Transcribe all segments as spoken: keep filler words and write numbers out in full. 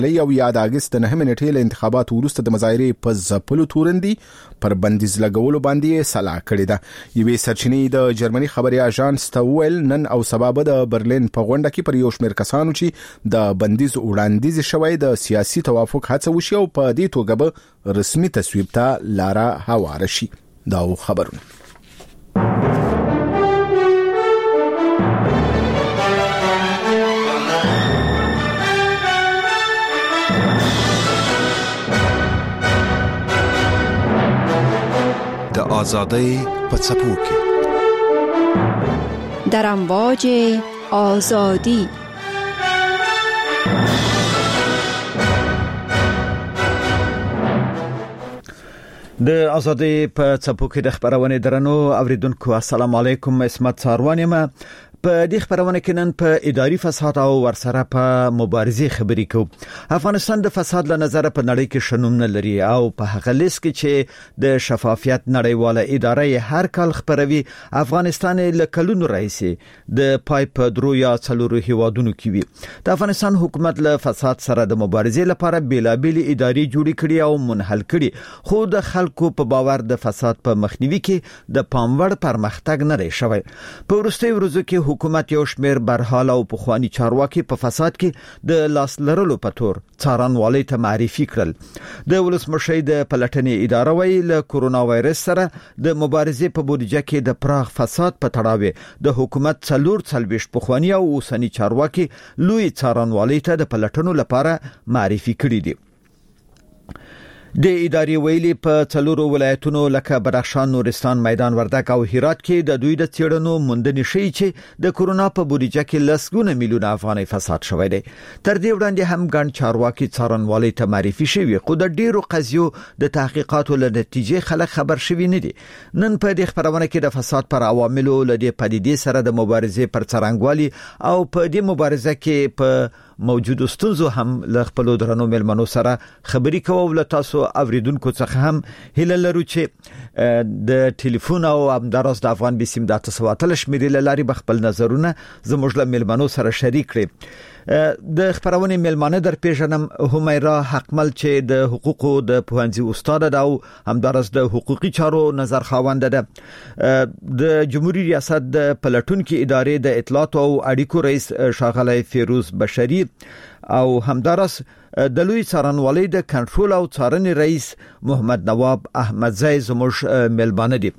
او یا د اگست نهمې نیټې له انتخاباتو وروسته د مظاهرې په ځپلو تورندي پر بندیز لګولو باندې صلاح کړې ده. یوې سرچینې د جرمني خبري اژانس ته ویل نن او سبا به د برلین په غونډه کې پر یو شمېر کسانو چې د بندیز وړاندیز شوی د سیاسي توافق هڅه وشي او په دې توګه به رسمي تصویب ته لاره هواره شي. دا خبرونه د آزادۍ په څپو کې در امواج آزادی د آزادۍ په څپو کې د خبرونه درنو اوریدونکو السلام علیکم. اسمت ساروان یم. په دې خبرونه کې نن په اداري فساد او ورسره په مبارزې خبرې کوو. افغانستان د فساد له نظر په نړۍ کې شنوم نه لري او په هغه لیست کې چې د شفافیت نړیواله اداره هر کال خبروي افغانستان له کلونو راځي د پای په درو یا څلورو هیوادونو کې وي. د افغانستان حکومت له فساد سره د مبارزې لپاره بیلابېل ادارې جوړې کړې او منحل کړې، خو د خلکو په باور د فساد په مخنیوي کې د پاموړ پرمختګ نه لري شوی. په وروستي ورځو کې حکومت یو شمیر برحال او پخوانی چارواکي په فساد کې د لاس لرلو په تور څارنوالۍ ته معرفي کړل. د ولسمشر د پلټنې اداره ویل له کورونا وایرس سره د مبارزې په بودیجه کې د پراخ فساد په تړاو د حکومت څلور څلويشت پخوانی او اوسنی چارواکي لوی څارنوالۍ ته د پلټنو لپاره معرفي کړی دي. د ادارې ویلي په څلورو ولایتونو لکه بدخشان، نورستان، میدان وردګ او هرات کې د دوی د څېړنو موندنې شي چې د کورونا په بودیجه کې لسګونه میلیونه افغانۍ فساد شوی دی. تر دې وړاندې هم ګڼ چارواکي څارنوالۍ ته معرفي شوي، خو د ډیرو قضیو د تحقیقاتو له نتیجې خلک خبر شوي نه دي. نن په دې خبرونه کې د فساد پر عواملو له دې پدیدې سره د مبارزې پر څرنګوالي او په دې مبارزه کې په موجودو ستونزو هم له خپل درنو ملمنو سره خبرې کوو. له تاسو اوریدونکو څخه هم هیله لرو چې د ټلیفون او همدارس د افغان بسیم د تاسو واتل شمیرې لاري بخپل نظرونه زموږ له ملمنو سره شریک کړئ. د خبرونه ملمانه در پیژنم همیرا حقمل چې د حقوقو د پوهنځي استاد ده او همدارس د حقوقي چارو نظر خاوند ده. د جمهوریت ریاست د پلټونکو ادارې د اطلاعات او اړیکو رئیس ښاغلی فیروز بشری او همدارس د لوی څارنوالۍ د کنټرول او څارنې رئیس محمد نواب احمدزی زموږ ملمانه دي.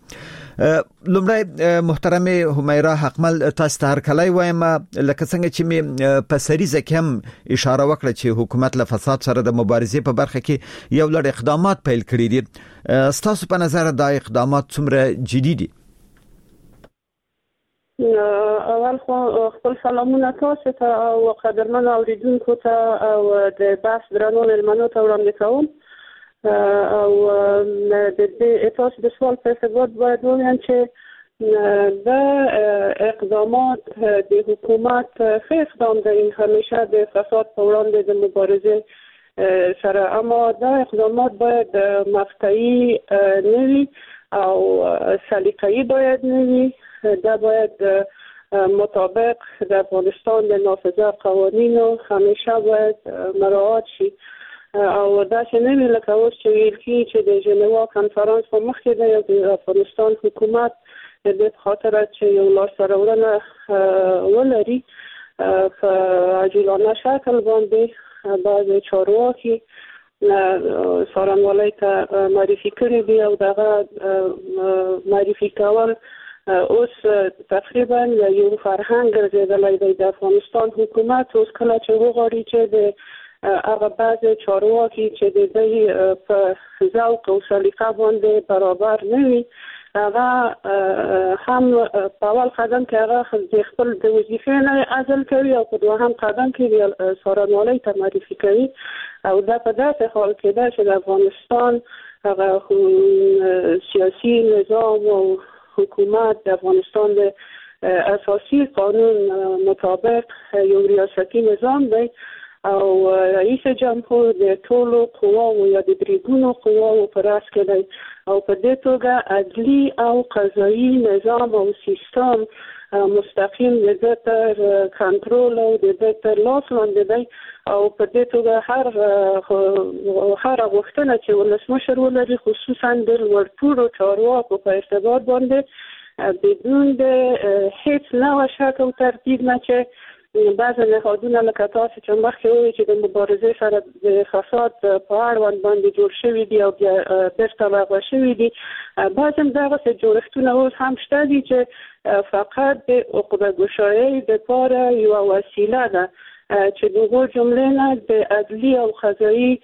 لومړی محترمه همیرا حقمل تاسو ته هر کله وایم لکه څنګه چې می په سریزه کې هم اشاره وکړه چې حکومت له فساد سره د مبارزې په برخه کې یو لړ اقدامات پیل کړي دي. تاسو په نظر دا اقدامات څومره جدي دي؟ اول خو خپل سلامونه تاسو ته او قدرمن اوریدونکو ته او د بحث درنو ملمنو ته وړاندې کوم. او د دې تاسو د سوال په ارتباط باید ووایم چې د اقدامات د حکومت ښه اقدام دی همیشه د فساد په وړاندې د مبارزې سره، اما دا اقدامات باید مقطعي نه وي او سلیقه‌ای باید نه وي. دا باید مطابق د افغانستان د نافذه قوانینو همیشه باید مراعات شي او دا چې نه وي لکه اوس چې ویل کېږي چې د ژنیوا کنفرانس په مخ کې دی او د افغانستان حکومت د دې په خاطر چې یو لاسته راوړنه ولري په عاجلانه شکل باندې بعضې چارواکي څارنوالۍ ته معرفي کړي دي او دغه معرفي کول اوس تقریبا یو فرهنګ ګرځېدلی دی. د افغانستان حکومت اوس کله چې وغواړي چې د هغه بعضې چارواکي چې د دوی په ذوق او سلیقه باندې برابر نه وي، هغه هم په اول قدم کې هغه د خپل د وظیفې نه عزل کوي او په دوهم قدم کې څارنوالۍ ته معرفي کوي. او دا په داسې حال کې ده چې د افغانستان هغه سیاسي نظام او حکومت د افغانستان د اساسي قانون مطابق یو ریاستي نظام دی او رئیس جمهور د ټولو قواو یا د دریګونو قواو په راس کې دی او په دې توګه عدلي او قضایي نظام او سیستم مستقیم د دې تر کنټرول او د دې تر لاس لاندې دی او په دې توګه هر هر غوښتنه چې ولسمشر ولري خصوصا د ورټورو چارواکو په ارتباط باندې بدون د هیڅ نوع شک او تردید نه چې بعض نهادونه لکه تاسو چې مخکې وایي چې د مبارزې سره د فساد په اړوند باندې جوړ شوي دي او بیا بیرته لغوه شوي دي بعض هم دغسې جوړښتونه اوس هم شته دي چې فقط د عقده ګشایۍ دپاره یوه وسیله ده چې د هغو جملې نه د عدلي او قضایي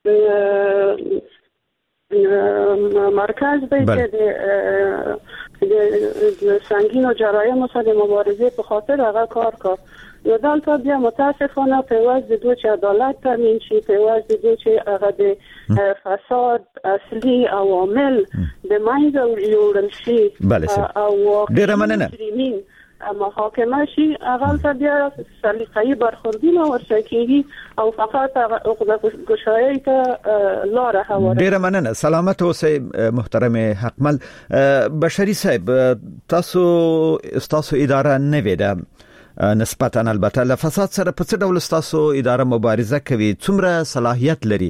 مرکز دی چې د سنگینو جرایمو سره د مبارزې په خاطر هغه کار کړ یو دلته بیا متاسفانه پیوست د دوی چې عدالت تامین شي پیوست د دوی چې هغه د فساد اصلي عوامل د منځه ویوړل شي او ډېره مننه محاکمه شي هغه ته بیا سلیقه‌ای برخوردونه ورته کېږي او فقط عقده ګشایۍ ته لاره هواره. ډېره مننه. سلامت اوسئ محترم حقمل. بشری صاحب تاسو تاسو اداره نه ویده نسبتا البته له فساد سره په څه ډول تاسو اداره مبارزه کوي څومره صلاحیت لري؟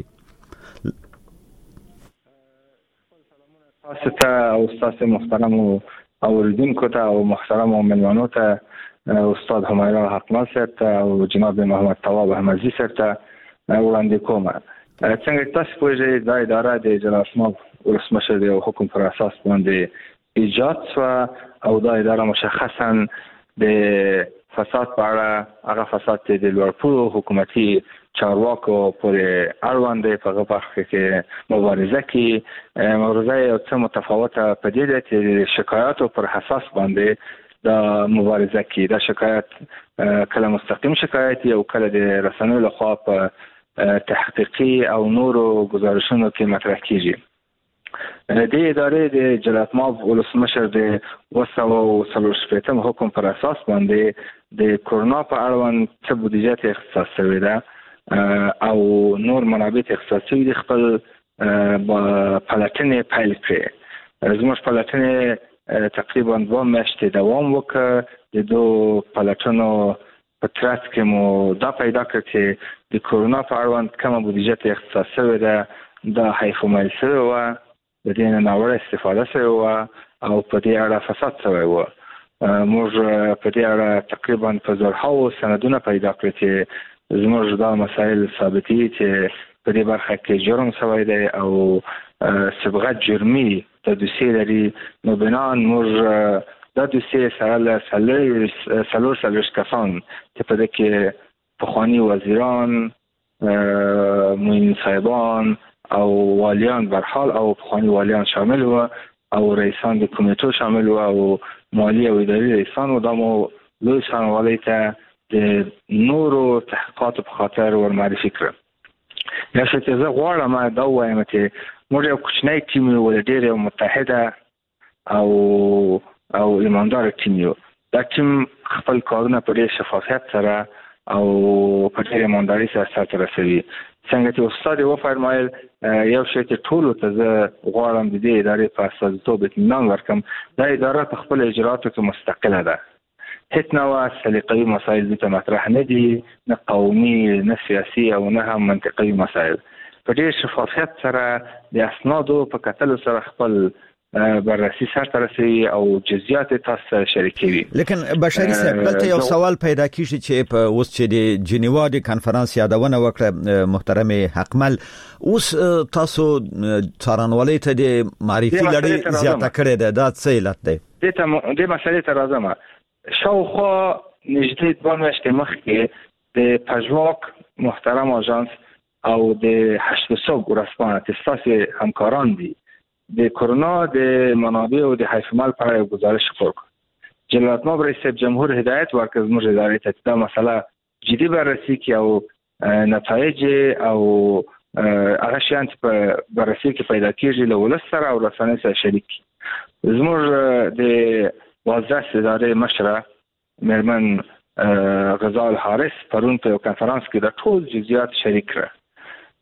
تاسو ته او تاسو محترم اوریدونکو ته او محترم مېلمنو ته استاد همایرا حقمل صاحب ته او جناب محمد طواب احمدزي صاحب ته وړاندې کوم. څنګه تاسو پوهیږئ دا اداره د جلال اسماعیل ولسمشر د حکم پر اساس باندې ایجاد شوه او دا اداره مشخصا د فساد په اړه هغه فساد چې د لوړپوړو حکومتي چارواکو پورې اړوند دی په هغه برخه کې مبارزه کوي. مبارزه یو څه متفاوته په دې ده چې شکایاتو پر حساس باندې دا مبارزه کوي. دا شکایت کله مستقیم شکایت او کله د رسنیو لخوا په تحقیقي او نورو گزارشونو کې مطرح کیږي. د ادارې د جلال اسماعیل ولسمشر د وسو څلور شپږم حکم پر اساس باندې د کورونا په اړوند څه بودیجه اختصاص شوی ده او نور منابع اختصاص شوی دي. خپل پلټنې پیل کړې. زموږ پلټنې تقریبا دوه میاشتې دوام وکړ. د دوه پلټنو په ترڅ کې مو دا پیدا کړ چې د کورونا په اړوند کومه بودیجه اختصاص شوی ده دا حیفومایل شوی و، د دې نه ناوړه استفاده شوی و او په دې اړه فساد شوی و. موږ په دې اړه تقریبا په زرهاو سندونه پیدا کړل چې زموږ دا مسایل ثابتي چې په دې برخه کې جرم شوی دی او سبقت جرمي د دوسیې لري. نو بنان موږ دا دوسیې سره له څلور څلوېښت کسان چې په دې کې پخواني وزیران، معین صاحبان او والیان برحال او پخوانی والیان شامل و او رئیسان د کمیټو شامل و او مالی او اداري رئیسان و. دا مو لوی څارنوالۍ ته د نورو تحقیقاتو په خاطر ورمعرفي کړم. یا څه چې زه غواړم دا ووایم چې موږ یو کوچنی ټیم یو ولې ډېر یو متحده او او ایماندار ټیم یو. دا ټیم خپل کارونه په ډېر شفافیت سره او په ډېر ایمانداري سره سرته رسوي. څنګه چې استاد یې وفرمایل یو شی چې ټولو ته زه غواړم د دې ادارې په استازیتوب اطمینان ورکړم، دا اداره په خپلو اجرااتو کې مستقله ده. هیڅ نوع سلیقه‌ای مسایل دلته مطرح نه دي، نه قومي نه سیاسي او نه هم منطقي مسایل. په ډېر شفافیت سره د اسنادو په کتلو سره خپل بررسي سره رسوي او جزئیات تاسو شریکوي. لیکن بشری صاحب دلته یو سوال پیدا کیږي چې په اوس چې د جنیوا د کانفرنس یادونه وکړه محترم حقمل، اوس تاسو څارنوالۍ ته د معرفي لړۍ زیاته کړې ده، دا څه علت دی؟ دې دې مسلې ته راځم. شاوخوا نږدې دوه میاشتې مخکې د پژواک محترم آژانس او د هشت صبح ورځپاڼه چې ستاسو همکاران دي د کرونا د منابع او د حیفمال په اړه گزارش خپور کړ. جلال اسماعیل رئیس جمهور هدایت ورکړ زموږ ادارې ته دا مسله جدي بررسي کړي او نتایج او هغه شیان چې په بررسي کې پیدا کیږي له ولس سره او رسنۍ سره شریک کړي. زموږ د وزارت ادارې مشره مېرمن غزال حارث پرون په یو کنفرانس کې د ټول جزئیات شریک کړ.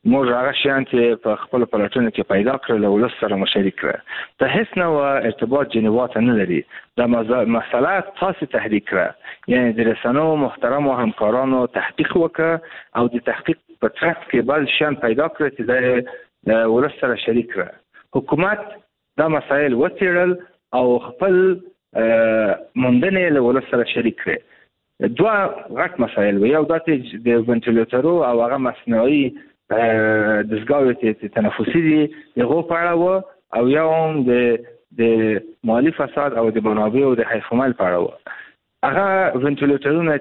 موږ هغه شیان چې په خپل پلاتونو کې پیدا کړل او له سره مشارک کړ ته هیڅ نو ارتباط جنیوات نه لري دا مسله تاسو تحریک کړ یعنی د رسنو محترم او همکارانو تحقیق وکړ او د تحقیق په ترڅ کې بل شیان پیدا کړ چې د ول سره شریک کړ حکومت دا مسایل وڅېړل او خپل موندنې له ول سره شریک کړ دوه غټ مسایل یو د وینټیلیټرو او هغه مصنوعي دستګاوې چې تنفسي دي هغه په اړه و او یو هم د د مالی فساد او د منابع او د حیفمل په اړه و هغه وینټیلیټرونه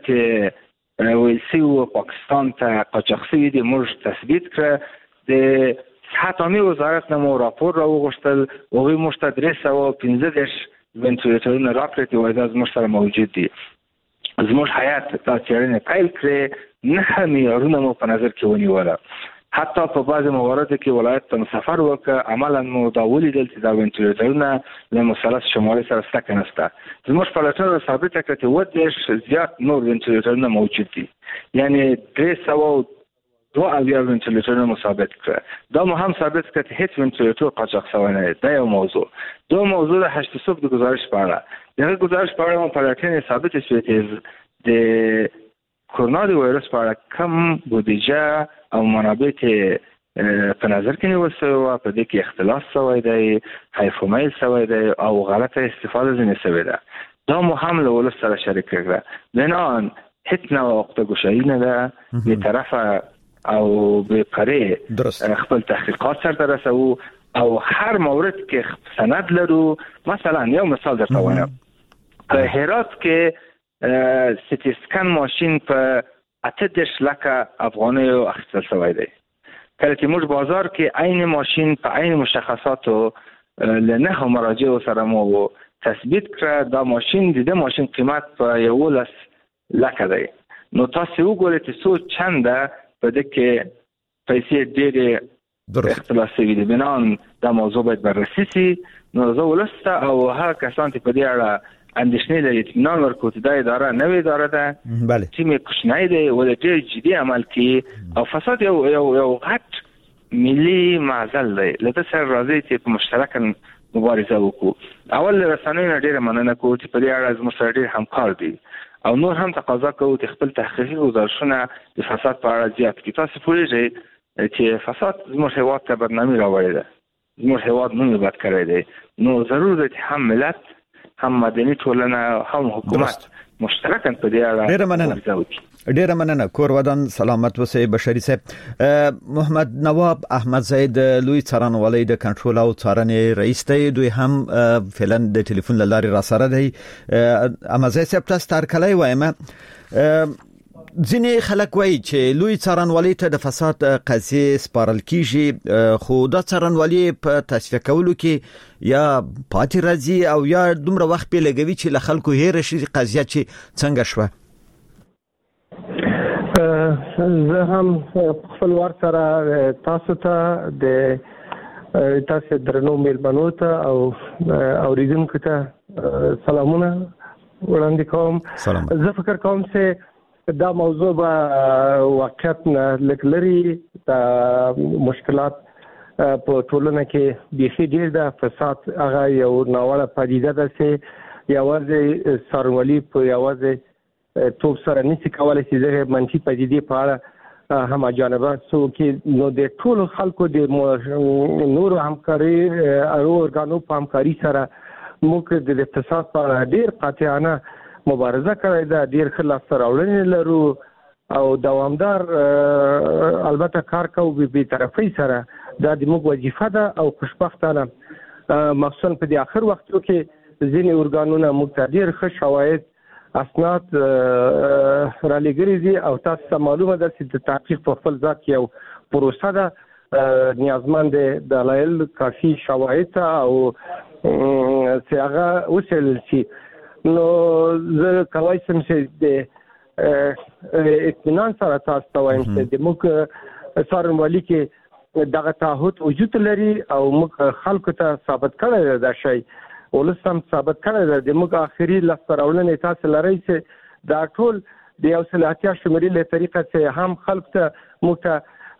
چې ویسي او پاکستان ته قاچاق شوي دي موږ تثبیت کړ د صحت عامه وزارت نه مو راپور راوغوښتل او وی موږ ته درې سوه پنځه دېرش وینټیلیټرونه راکړي چې وایي دا زموږ سره موجود دي زموږ حیات دا څېړنې پیل کړې نه معیارونه مو په نظر کې ونیوله حتی په بعض مواردو کې ولایت ته سفر وکړ عملا مو دا ولیدل چې دا وینټیلیټرونه له مثلث شمالي سره ستکه نشته زموږ په لټه ثابته کړه چې اووه دېرش زیات نور وینټیلیټرونه موجود دي یعنی درې سوه دوه اویا وینټیلیټرونه مو ثابت کړه دا مو هم ثابت کړه چې هیڅ وینټیلیټر قاچاق شوی نه دی دا یو موضوع دوه موضوع د هشت صبح د گزارش په اړه دغه گزارش په اړه مو په لټه ثابته شوې چې د کورونا وایرس په اړه کم بودیجه او منابع ته په نظر کې نیول شوی و په دې کې اختلاس شوی دی حیفمایل شوی دی او غلطه استفاده ځینې شوې ده دا مو هم له ولس سره شریک کړه بنان هیڅ نوع وقته ګوشایي نه ده بېطرفه او بېپرې خپل تحقیقات سرته رسوو او هر مورد کې سند لرو مثلا یو مثال درته وایم په هرات کې سیټي سکن ماشین په اته دېرش لکه افغانیو اخیستل شوی دی کله چې موږ بازار کې عین ماشین په عین مشخصاتو له نهو مراجعو سره مو تثبیت کړه دا ماشین د دې ماشین قیمت په یولس لکه دی نو تاسو وګورئ چې څو چنده په دې کې پیسې ډېرې اختلاف شوي دي بنان دا موضوع باید بررسي شي نو زه ولسته او هغه کسان چې په دې اړه اندېښنې لري اطمینان ورکړو چې دا اداره نوې اداره ده چې مې کوچنی دی ولې ډېر جدي عمل کوي او فساد یو یو یو غټ ملي معضل دی له ده سره راځي چې په مشترکه مبارزه وکړو اول له رسنیو نه ډېره مننه کوو چې په دې اړه زموږ سره ډېر همکار دي او نور هم تقاضا کوو چې خپل تحقیقي گزارشونه د فساد په اړه زیات کړي تاسو پوهېږئ چې فساد زموږ هېواد ته بدنامي راوړې ده زموږ هېواد نوم یې بد کړی دی نو ضرور دی چې هم ملت هم مدني ټولنه هم حکومت مشترکاً په دې اړه ډېره مننه ډېره مننه کور ودان سلامت وسه بشری صاحب محمد نواب احمد زید لوی څارنوالۍ د کنټرول او څارنې رئیس دی دوی هم فعلا د ټلیفون له لارې را سره دی احمد زید صاحب تاسو تر کله وایم ځینې خلک وایي چې لوی څارنوالۍ ته د فساد قضیې سپارل کیږي خو دا څارنوالۍ په تصفیه کولو کې یا پاتې راځي او یا دومره وخت په لګوي چې له خلکو هېره شي قضیه چې څنګه شوه زه هم خپل ور سره تاسو ته د تاسو درنو میلمنو ته او اوریدونکو ته سلامونه وړاندې کوم زه فکر کوم چې دا موضوع به واقعیت نه لږ لري د مشکلات په ټولنه کې بیخي ډېر د فساد هغه یو ناوړه پدیده ده چې یوازې څارنوالي په یوازې توب سره نشي کولی چې دغه منفي پدیدې په اړه هم جانبه څوک نو د ټولو خلکو د نورو همکاري او ارګانو په همکاري سره موږ د فساد په اړه ډېر قاطعانه مبارزه کړې ده ډېر ښه لاسته راوړنې لرو او دوامدار البته کار کوو بې طرفۍ سره دا د موږ وظیفه ده او خوشبختانه مخصوصا په دې اخر وختو کې ځینې ارګانونه موږ ته ډېر ښه شواهد اسناد را لېږلي دي او تاسو ته معلومه ده چې د تحقیق په خپل ذات کې یو پروسه ده نیازمند دلایل کافي شواهد ته او چې هغه وڅېړل شي نو زه کولی شم چې د اطمینان سره تاسو ته وایم چې د موږ څارنوالي کې دغه تعهد وجود لري او موږ خلکو ته ثابت کړی دا شی ولس هم ثابت کړی دی د موږ آخري لاسته راوړنې تاسو لرئ چې دا ټول د یو سل اتیا شمېرې له طریقه چې هم خلکو ته موږ ته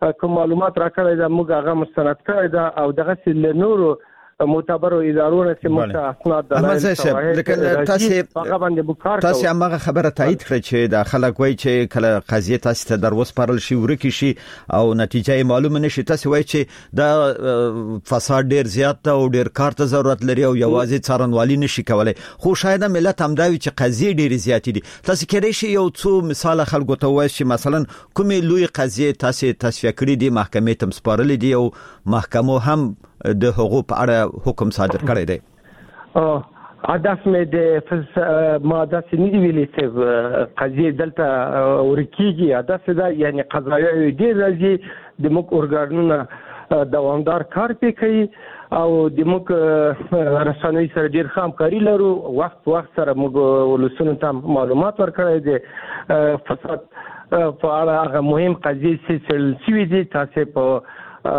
کوم معلومات راکړی دا موږ هغه مستند کړی دا او دغه سل نورو معتبر ادارو نه چې موږ اسناد دلایل لیکن تاسو هغه باندې وکړ تاسو هغه خبره تایید کړی چې د خلک وایي چې کله قضیه تاسو ته در وسپارل شي ورکی شي او نتیجه معلومه نشي تاسو وایي چې دا فساد ډیر زیات او ډیر کار ته ضرورت لري او یوازې څارنوالي نشي کولای خو شاید ملت هم دا وي چې قضیه ډیر زیات دي تاسو کېدای شي یو څو مثال خلکو ته وایي چې مثلا کومې لوی قضیه تاسو تصفیه کړې دي محکمې ته سپارل دي او محکمو هم د حقوق په اړه حکم صادر کړی دی او هدف مې د ماده سنیدي ویلې چې قضیه دلته ورکیږي هدف دا یعنی قضایا دې راځي د موږ اورګانونو دوامدار کار کوي او د موږ رسنۍ سره ډیر همکاري لرو وخت وخت سره موږ ولسونو ته معلومات ورکړی دي فساد په اړه هغه مهم قضیه چې سوي دي تاسو په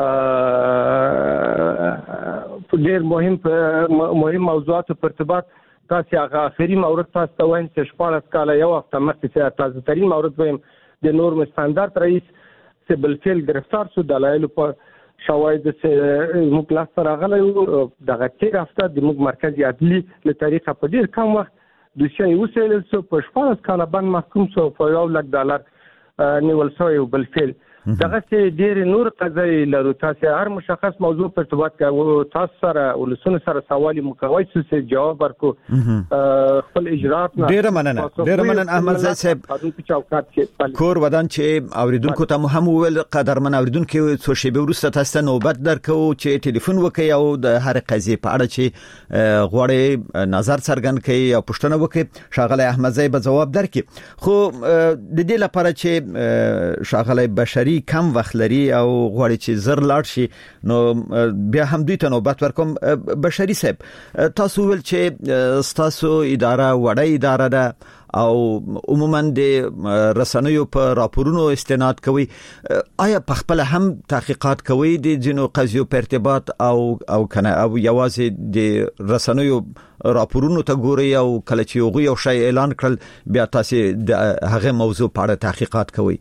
ډېر مهم مهم موضوعات په ارتباط تاسو هغه اخري مورد تاسو ته وایم چې شپږ کاله یو وخت مخکې تاسو ترين مورد وایم د نورم استاندارد رئیس چې بلفیل گرفتار شو دلایل په شواهد چې موږ لاس سره غلې دغه تیر هفته د موږ مرکزی عدلی له طریقه په ډیر کم وخت دوسیه وسیل سو په شپږ کاله باندې محکوم شو په یو لک ډالر نیول شوی بلفیل دغه چې ډېر نور قضایي لرو تاسو هر مشخص موضوع په ارتباط کوي تاسو سره ولسونه سره سوال مکوي چې جواب ورکو خپل اجرات نه ډېر مننه ډېر مننه احمد زید صاحب کور ودان چې اوریدونکو ته هم ویل قدرمن اوریدونکو څو شیبه وروسته تاسو ته نوبت درکو چې ټلیفون وکړئ او د هر قضیه په اړه چې غواړي نظر څرګند کړي او پوښتنه وکړي شاغله احمد زید به جواب درکړي خو د دې لپاره چې شاغله بشری کم وخت لري او غواړي چې زر لاړ شي نو بیا هم دوی ته نوبت ورکوم بشری صاحب تاسو ول چې تاسو اداره وړه اداره ده او عموما د رسنیو په راپورونو استناد کوي آیا په خپل هم تحقیقات کوي د جنو قضیو په ارتباط او او کنه او یوازې د رسنیو راپورونو ته ګوري او کله چې یو یو شی اعلان کړل بیا تاسو د هغه موضوع په اړه تحقیقات کوي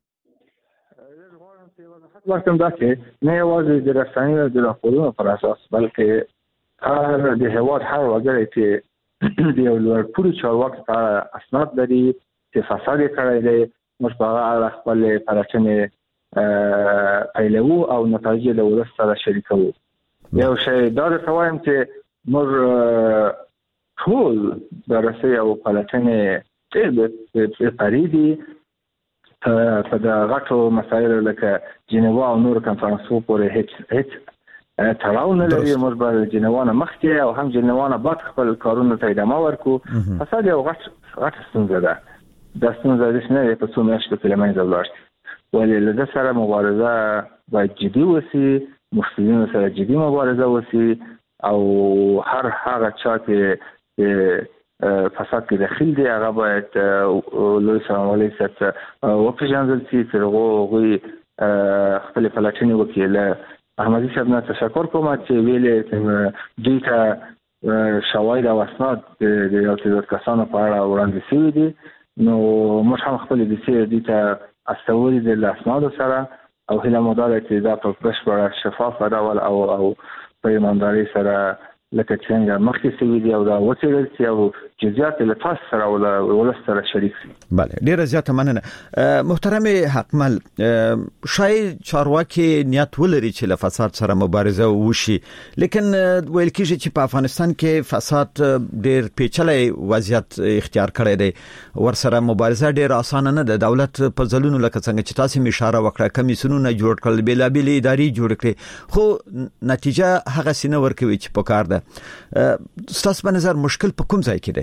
وختم دا چې نه یوازې د رسنیو د راپورونو پر اساس بلکې هر د هواد هر وګړي چې د یو لوړ پوړي چارواکي په اسناد لري چې فساد کړی دی موږ په هغه خپل پلاتنې ایلو او نتایج له ولس سره شریکو یو شی دا وایم چې موږ ټول د رسنیو او پلاتنې چې پریدي په د غټو مسایل لکه جنیوا او نور کنفرانسو پورې هیڅ هیڅ تړاو نه لري موږ به جنیوا نه مخکې او هم جنیوا نه بعد خپل کارونه ته ادامه ورکو فساد یو غټ غټ ستونزه ده د ستونزه د نه په څو میاشتو کې لمنځه ولاړ شي ولې له سره مبارزه باید جدي وسی مفسدین سره جدي مبارزه وسی او هر هغه چا چې فساد کې داخل دی هغه باید لوی سمولي ست او په ځانځل چې ترغه خپل پلاتینی وکیل احمدی صاحب نه تشکر کوم چې ویلې دوی ته شواهد او اسناد د یو څه کسانو په اړه وړاندې شوي دي نو موږ هم خپل د سي دي ته استوري د اسناد سره او هله مدار چې دا په بشپړ شفاف ډول او او په ایمانداري سره لکه څنګه مخکې سوي دي او دا وڅېړل شي او جزئیات له تاسو سره او ول سره شریک شي. بله ډیره زیاته مننه محترم حقمل شاید چارواکي نیت ولري چې له فساد سره مبارزه وشي لیکن ویل کېږي چې په افغانستان کې فساد ډیر پیچلې وضعیت اختیار کړی دی ورسره مبارزه ډیر اسانه نه ده دولت په ځلونو لکه څنګه چې تاسو اشاره وکړه کمیسیونونه جوړ کړل بیلابل ادارې جوړ کړې خو نتیجه هغه سینه ورکوي چې په کار ده ستاسو په نظر مشکل په کوم ځای کې دی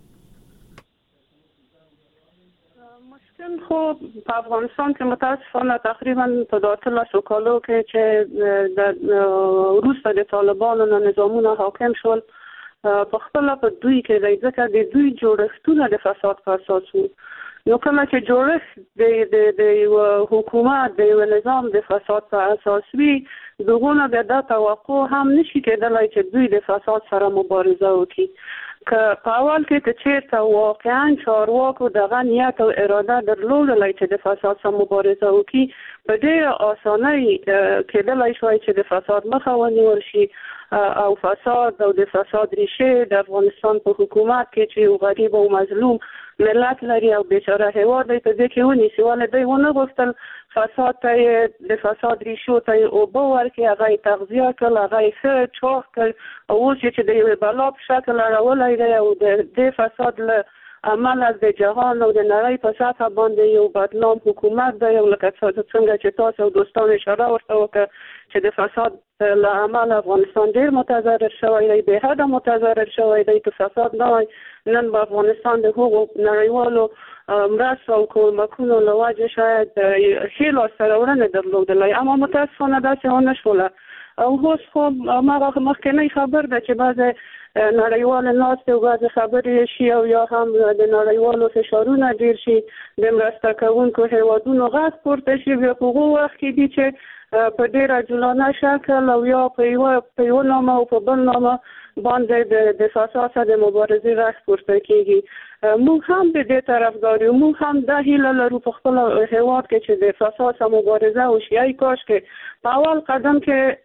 خو په افغانستان کې متاسفانه تقریبا په داتلسو کالو کې چې د وروسته د طالبانو نه نظامونه حاکم شول په خپل په دوی کې د ځکه د دوی جوړښتونه د فساد په اساس وو نو کله چې جوړښت د د حکومت د نظام د فساد په اساس وي دغه نه د توقع هم نشي کېدلای چې دوی د فساد سره مبارزه وکړي که په اول کې ته چیرته واقعا چارواکو دغه نیت او اراده درلودلای چې د فساد سره مبارزه وکړي په ډېره اسانۍ کېدلای شوی چې د فساد مخه ونیول شي او فساد او د فساد ریشه د افغانستان په حکومت کې چې یو غریب او مظلوم ملت لري او بیچاره هیواد دی په دې کې ونیسي ولې دوی ونه غوښتل فساد ته د فساد ریشو ته اوبه ورکړي هغه یې تغذیه کړل هغه یې ښه چاق کړ او اوس چې د یوې بلا په شکل اړولی دی او د دې فساد له امله د جهان او د نړۍ په سطحه باندې یو بدنام حکومت دی او لکه څنګه چې تاسو دوستان اشاره ورته وکړه چې د فساد له امله افغانستان ډېر متضرر شوی دی بې حده متضرر شوی دی که فساد نه وای نن به افغانستان د هغو نړیوالو مرستو او کمکونو له وجې شاید ښې لاسته راوړنې درلودلی اما متاسفانه داسې ونه شوله او اوس خو هماغه مخکینی خبر ده چې بعضې نړیوال ناستې او بعضې خبرې شي او یا هم د نړیوالو فشارونه ډېر شي د مرسته کوونکو هېوادونو غږ پورته شي بیا په هغو وخت کې دي چې په ډېر عجولانه شکل او یا په یوه په یوه نامه او په بل نامه باندې د فساد سره د مبارزې غږ پورته کېږي موږ هم د دې طرفدار یو موږ هم دا هیله لرو په خپل هېواد کې چې د فساد سره مبارزه وشي ای کاش کې په اول قدم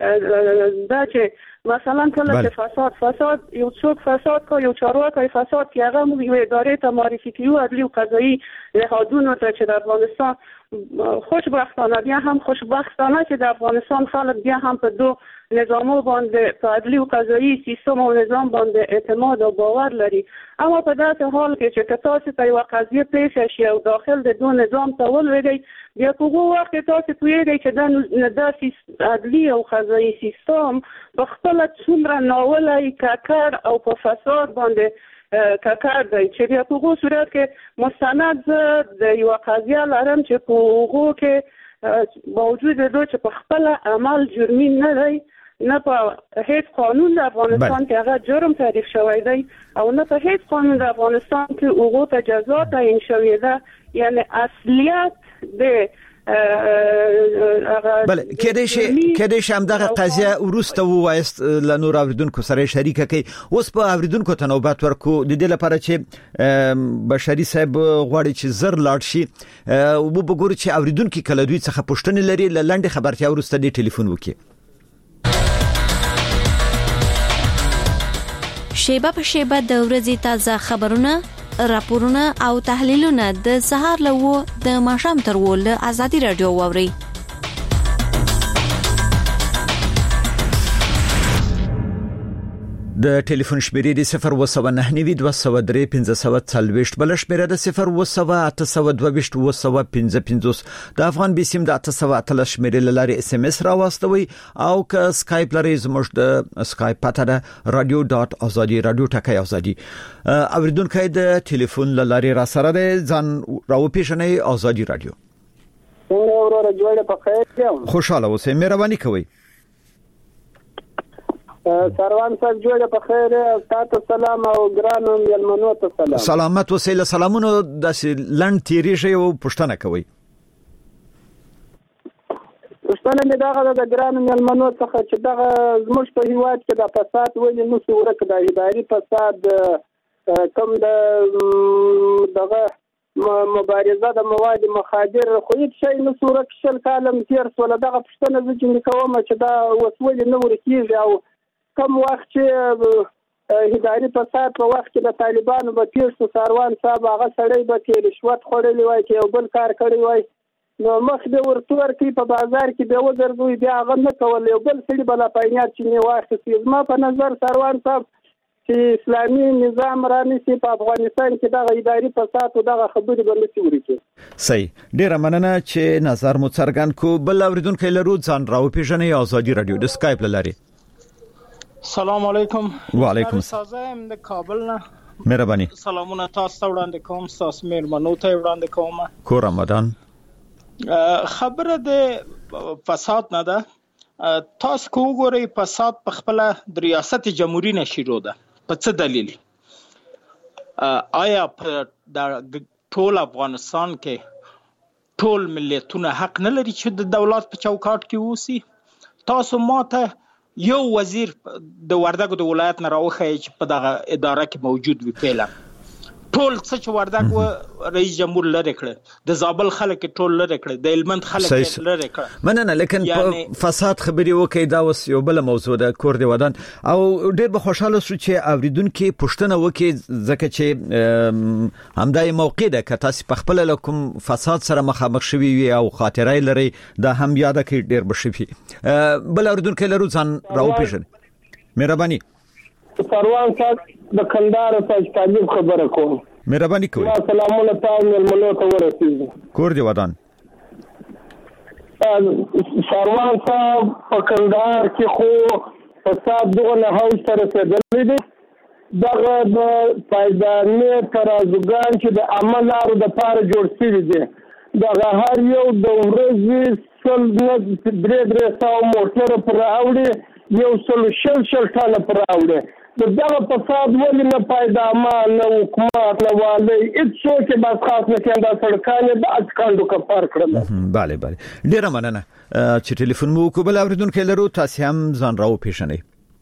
کې دا چې مثلا کله چې فساد فساد یو څوک فساد کو یو چارواکی فساد کې هغه موږ یو ادارې ته معرفي کړو عدلي او قضایي نهادونو ته چې د افغانستان خوشبختانه بیا هم خوشبختانه چې د افغانستان خلک بیا هم په دو نظامو باندې په عدلي او قضایي سیستم او نظام باندې اعتماد او باور لري اما په داسې حال کې چې تاسو ته یو قضیه پیښ شي او داخل د دو نظام ته ولوېږئ بیا په هغو وخت کې تاسو پوهېږئ چې دا عدلي او قضایي سیستم په خپله څومره ناولی ککړ او په فساد باندې ککړ دی چې بیا په هغو صورت کې مستند زه د یوه قضیه لرم چې په هغو کې باوجود دو چې په خپله عمل جرمي نه دی نه په هیڅ قانون د افغانستان کې هغه جرم تعریف شوی دی او نه په هیڅ قانون د افغانستان کې هغو ته جزا تعیین شوې ده یعنی اصلیت د بله کېدای شي کېدای شي همدغه قضیه وروسته ووایست له نور اوریدونکو سره شریکه کړي اوس په اوریدونکو ته نوبت ورکو د دې لپاره چې بشري صاحب غواړي چې زر لاړ شي او وګورو چې اوریدونکو کله دوی څخه پوښتنه لري لنډه خبرتیا وروسته د ټلیفون وکړي شیبه په شیبه د ورځې تازه خبرونه راپورونه او تحلیلونه د سهار لوو د ماښام تر وله ازادي رادیو ووري د ټلیفون شمیرې د صفر و سو نه نوي دوه سو درې پنځه سو څلويشت بل شمیره د صفر و سو اته سو دوه ویشت و سو پنځه پنځوس د افغان بسیم د اته سو اته شمیرې لاري اس ام اس راوستوي او که سکایپ لري زموږ د سکایپ پته ده رادیو ډاټ ازادي رادیو ټکای ازادي اوریدونکو د ټلیفون لاري را سره ده ځان راو پیښنې ازادي رادیو ورور جوړه په خیر خوشاله اوسئ مهرباني کوئ سروان صاحب جوړه په خیر تاسو سلام او ګرانو ملمنو ته سلام سلامت وسیله سلامونو د لند تیریږي او پښتنه کوي پښتنه مې داغه د ګرانو ملمنو څخه چې دغه زموږ په هیواد کې د فساد ولې نو څو ورک د اداري فساد کم د دغه مبارزه د مواد مخادر خو هیڅ شی نو څو ورک شل کالم تیر سول دغه پښتنه چې کوم چې دا وسولې نو ورکیږي او کم وخت چې اداري فساد په وخت کې د طالبانو په تیر څو سروان صاحب هغه سړی به کې رشوت خورلی وای چې یو بل کار کړی وای نو مخ به ورته ورکی په بازار کې به وګرځوي بیا هغه نه کول یو بل سړي بل پاینات چې نه واخلي زما په نظر سروان صاحب چې اسلامي نظام رانیسي په افغانستان کې دغه اداري فساد او دغه خبرې باندې سوري کې صحیح ډیره مننه چې نظر مو څرګند کو بل اوریدونکو لرو ځان راو پیژنې ازادي رادیو د سکایپ لاري سلام علیکم وعلیکم السلام د کابل نه مهرباني سلامونه تاسو ته وړاندې کوم تاسو مېرمنو ته وړاندې کوم کو رمضان خبره د فساد نه ده تاسو کو ګورئ فساد په خپل د ریاست جمهوریت نه شروع ده په څه دلیل آیا په د ټول افغانستان کې ټول ملتونه حق نه لري چې د دولت په چوکاټ کې اوسي تاسو ماته یو وزیر د وردګو د ولایت نه راوخی چې په دغه اداره کې موجود وي فعلا ټول څه چې وردګ و رئیس جمهور لري کړ د زابل خلک ټول لري کړ د هلمند خلک لري کړ مننه لیکن په فساد خبري وکي دا وس یو بل موضوع ده کور دی ودان او ډیر به خوشاله شو چې اوریدونکو پښتنه وکي ځکه چې همدای موقع ده که تاسو په خپل لکم فساد سره مخامخ شوي وي او خاطرای لري دا هم یاد کړئ ډیر بشوي بل اوریدونکو لرو ځان راو پیژنې مهرباني پروان صاحب د کندهار څخه تعجب خبره کوم مهرباني کوئ سلامونه تاسو ملمنو ته ورسیږي کور دی ودان پروان صاحب په کندهار کې خو فساد دغه نه هاوس تر رسیدلی دی دغه د پایدارنې ترازوګان چې د عمل لارو د پاره جوړ شوي دي دغه هر یو د ورځې سل درې درې سوه موټر پر راوړي یو سل شل شل ټانه پر راوړي دغه فساد ولې نه پایدامه نه حکومت نه والی هیڅوک بس خاص نه کېنده سړکانې د اچکانډو کفار کړل بله بله ډیره مننه چې ټلیفون مو وکړو بل اوریدونکي لرو تاسو هم ځان راو پیژنئ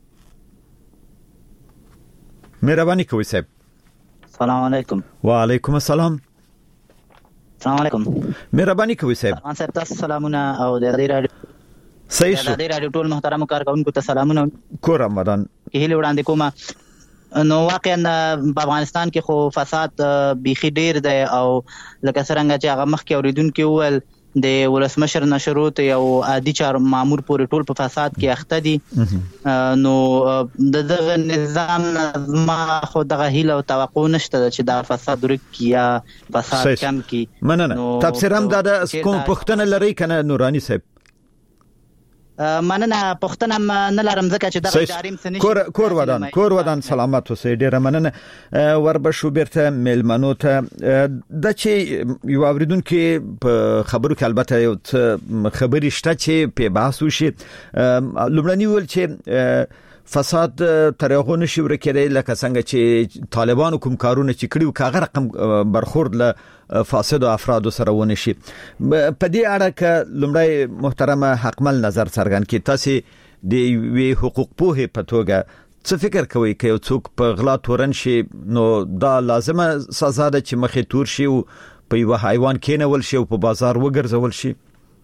مهرباني کوئ صاحب السلام علیکم وعلیکم السلام السلام علیکم مهرباني کوئ صاحب ان صاحب تاسو سلامونه او د دې رادیو صحیح شو د دې رادیو ټول محترم کارکونکو ته سلامونه کور رمضان هیله وړاندې کوم نو واقعا په افغانستان کې خو فساد بيخي ډیر دی او لکه څنګه چې هغه مخکې اوریدونکو ول د ولسمشر نشروت یو عادي چار مامور پورې ټول په فساد کې اخته دي نو د دغه نظام ما خو دغه هیله او توقع نشته چې دا فساد ورکی یا فساد کم کی مننه تفسیر هم دا کوم پښتنه لري کنه نورانی صاحب مننه پښتنه نه لرم ځکه چې دغه اداریم سنشي کور کور ودان کور ودان سلامات اوسئ ډیره مننه وربشو بیرته ملمنو ته د چې یو اوریدونکو په خبرو کې البته یو خبري شته چې په بحث وشي لومړنی ول چې فساد تر هغه نشي ورکېدای لکه څنګه چې طالبانو کوم کارونه چې کړیو کاغه رقم برخورد له فاسد افراد سره ونه شي په دې اړه ک لمړی محترمه حقمل نظر څرګند کی تاسو د وی حقوق په پتوګه څه فکر کوئ چې یو څوک په غلا تورن شي نو دا لازمه سزا ده چې مخې تور شي او په یو حیوان کېنول شي او په بازار وګرځول شي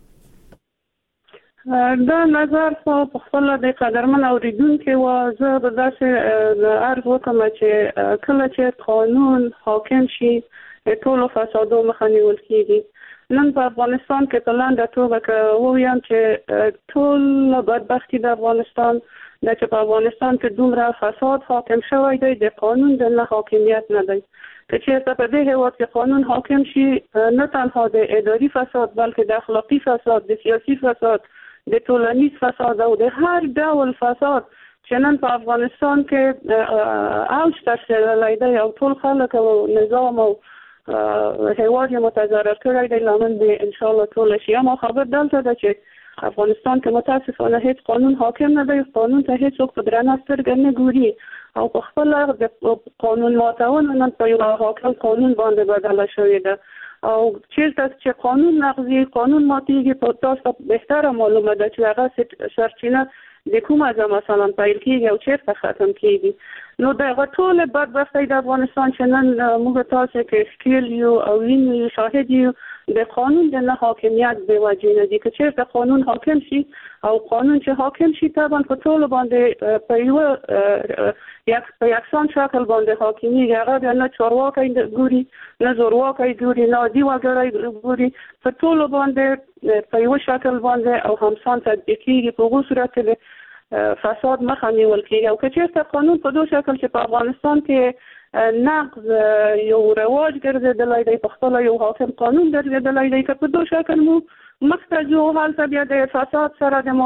دا نظر په خپل د قدرمن اوریدونکو و زه به داسې عرض وکم چې کله چې قانون حاکم شي ټول فسادو مخه نیول کیږي نن په افغانستان کې په لاندې توګه که ووایم چې ټول بدبختی د افغانستان د چې په افغانستان کې دومره فساد حاکم شوی دی د قانون د نه حاکمیت نه دی که چېرته په دې هېواد کې قانون حاکم شي نه تنها د اداري فساد بلکې د اخلاقي فساد د سیاسي فساد د ټولنیز فساد او د هر ډول فساد چې نن په افغانستان کې اوج ته رسېدلی دی او ټول خلک او نظام او هېواد یې متضرر کړی دی لامل به انشاءالله ټول شي اما خبر دلته ده چې افغانستان کې متاسفانه هیڅ قانون حاکم نه دی قانون ته هیڅوک په درنه سترګه نه ګوري او په خپل د قانون ماتول نن په یو حاکم قانون باندې بدله شوې ده او چیرته چې قانون نقضي قانون ماتېږي په تاسو بهتره معلومه ده چې هغه سرچینه د کومه ځای مثلا پیل کېږي او چیرته ختم کېږي نو دغه ټول بدبختۍ د افغانستان چې نن موږ تاسو کې ښکېل یو او وینو شاهد یو د قانون د نه حاکمیت به وجه نه دي که چیرته قانون حاکم شي او قانون چې حاکم شي طبعا په ټول باندې په یو یک په یکسان شکل باندې حاکمي هغه بیا نه چارواکي ګوري نه زورواکي ګوري نه دی وګړي ګوري په ټول باندې په یو شکل باندې او همسان تطبیق کیږي په غو صورت له فساد مخه نیول کیږي او که چیرته قانون په دوه شکل چې په افغانستان کې نقض یو رواج ګرځېدلی دی په خپله یو حاکم قانون ګرځېدلی دی که په دوه شکل مو مخته ځو هلته بیا د فساد سره د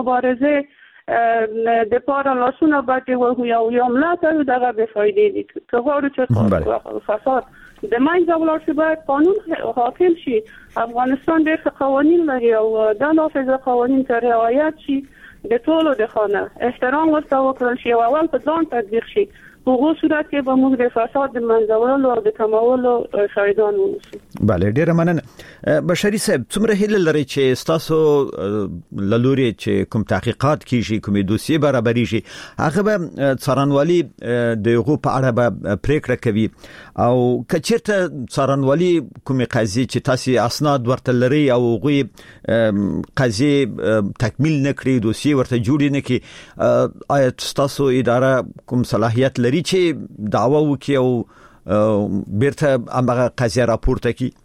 مبارزې د پاره لاسونه باندې وهو یا یا ملا کوي دغه بېفایدې دي که غواړو چې فساد د منځه ولاړ شي باید قانون حاکم شي افغانستان ډېر ښه قوانین لري او دا نافذه قوانین ته رعایت شي د ټولو د خانه احترام ورته وکړل شي او اول په ځان تطبیق شي په هغه صورت کې به موږ د فساد د منځولو او د کمولو شاهدان اوسو. بله ډیره مننه. بشری صاحب څومره هیله لري چې تاسو لوري چې کوم تحقیقات کیږي کوم دوسیه برابرۍ شي هغه به څارنوالي دغه په اړه به پریکړه کوي او کچیرته څارنوالي کوم قضیه چې تاسو اسناد ورته لري او غوي قضیه تکمیل نکړي دوسیه ورته جوړ نه کړي آیا تاسو اداره کوم صلاحیت لري چې دعوا وکړي او بیرته هغه قضیه راپورته کړي؟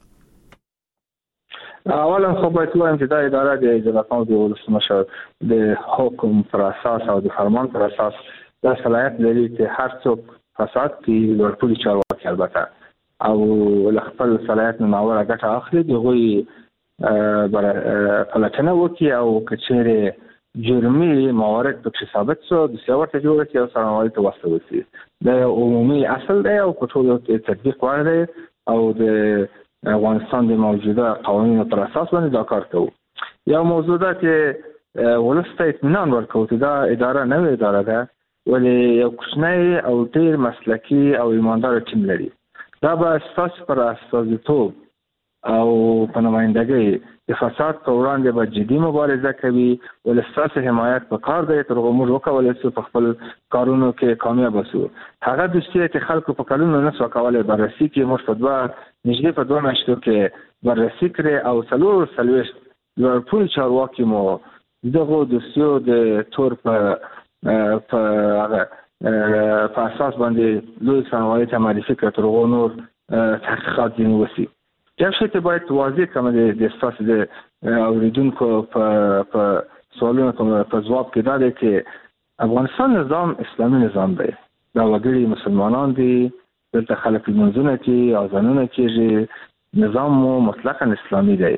اولا خو باید وایم چې دا اداره د اجرا د ولسمشر د حکم پر اساس او د فرمان پر اساس دا صلاحیت لري چې هر څوک فساد کې ورپوري چارواکي البته او خپل صلاحیت نه ناوړه ګټه اخلي دغه بر فلټنه وکي او کچېره جرمي موارد په ثابت شو د سیاورته جوړه کې او څارنوالي ته واسطه وسی د عمومي اصل دی او کټول تطبیق وړي او د افغانستان د موجوده قوانینو پر اساس باندې دا کار کوي. یو موضوع ده چې ولسته اطمینان ورکوي چې دا اداره نوې اداره ده ولې یو کوچنی او ډیر مسلکي او ایماندار ټیم لري. دا به اساس پر استازیتوب او په نمائندګۍ د فساد په وړاندې به جدي مبارزه کوي ولستاسو حمایت په کار دی تر هغه موږ وکولای شو په خپل کارونو کې کامیاب شو. هغه د چې خلکو په کلونو نه سو کولای بررسي کې مستدوا نږدې په دوه میاشتو کې بررسي کړي او څلور سلويش ورپوري چارواکي مو دغه د سیو د تور په په هغه په اساس باندې لوی څنګه ته معرفي کړ تر هغه نور تحقیقات دي وسی. یو شی ته باید واضح کوم د اساس د اوریدونکو په په سوالونو په جواب کې دا دی چې افغانستان نظام اسلامي نظام دی. دا وګړي مسلمانان دي دلته خلک منځونه کې اذانونه کېږي نظام مو مطلقاً اسلامي دی.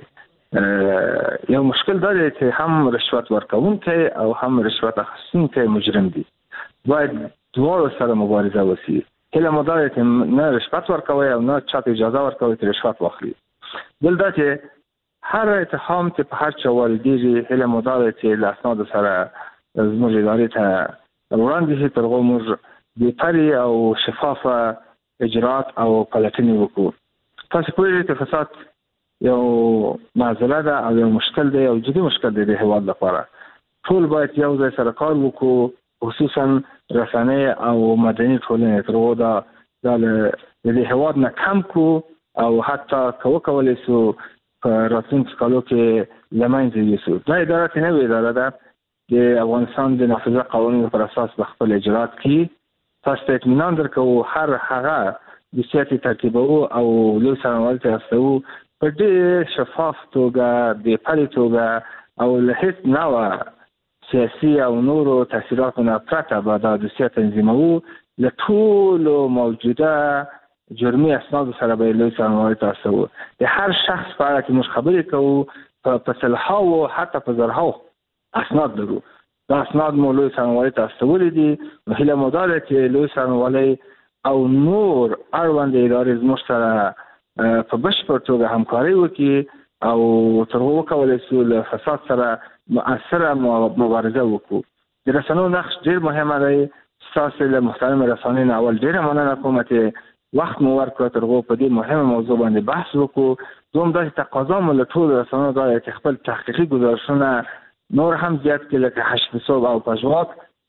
یو مشکل دا دی چې هم رشوت ورکوونکی او هم رشوت اخیستونکی مجرم دي. باید دواړو سره مبارزه وسی. کله مدار چې نه رشوت ورکوي او نه چاته اجازه ورکوي چې رشوت واخلي. بل دا چې هر اتهام چې په هر چا والدیږي کله مدار چې لاسناد سره زموږ ادارې ته وړاندې شي تر هغه موږ بهتري او شفافه اجرات او پلټنې وکړو. تاسو پوهیږئ چې فساد یو معضله ده او یو مشکل دی او جدي مشکل دی د هیواد لپاره. ټول باید یو ځای سره کار وکړو خصوصا رسنۍ او مدني ټولنې تر هغه دا د دې هیواد نه کم کو او حتی کو کولای شو په راتلونکي کالو کې لمنځه یوسو. دا اداره نه وی اداره ده د افغانستان د نافذه قوانینو پر اساس د خپل اجرات کې تاسو ته اطمینان درکو هر هغه د سیاسي ترتیبو او لوی څارنوال ته استو په دې شفاف توګه د پالي توګه او له هیڅ نوع سیاسي او نورو تاثیراتو نه پرته به د سیاسي تنظیمو له ټولو موجوده جرمي اسناد سره به لوی څارنوال ته استو د هر شخص په اړه چې موږ خبرې کوو په صلاحو حتی په زرهاو اسناد درو. دا اسناد مو لوی څارنوالۍ ته استولې دي. نو هیله مو دا ده چې لوی څارنوالۍ او نور اړوند ادارې زموږ سره په بشپړ توګه همکاري وکړي او تر هغه وکولای شو له فساد سره مؤثره مبارزه وکړو. د رسنیو نقش ډېر مهمه دی. ستاسو له محترم رسنیو نه اول ډېره مننه کوم چې وخت مو ورکړ تر هغه په دې مهمه موضوع باندې بحث وکړو. دوم دا تقاضا مو له ټولو رسنیو دا چې خپل تحقیقي ګزارشونه نور هم زیات کې لکه حشد صوب او پژواک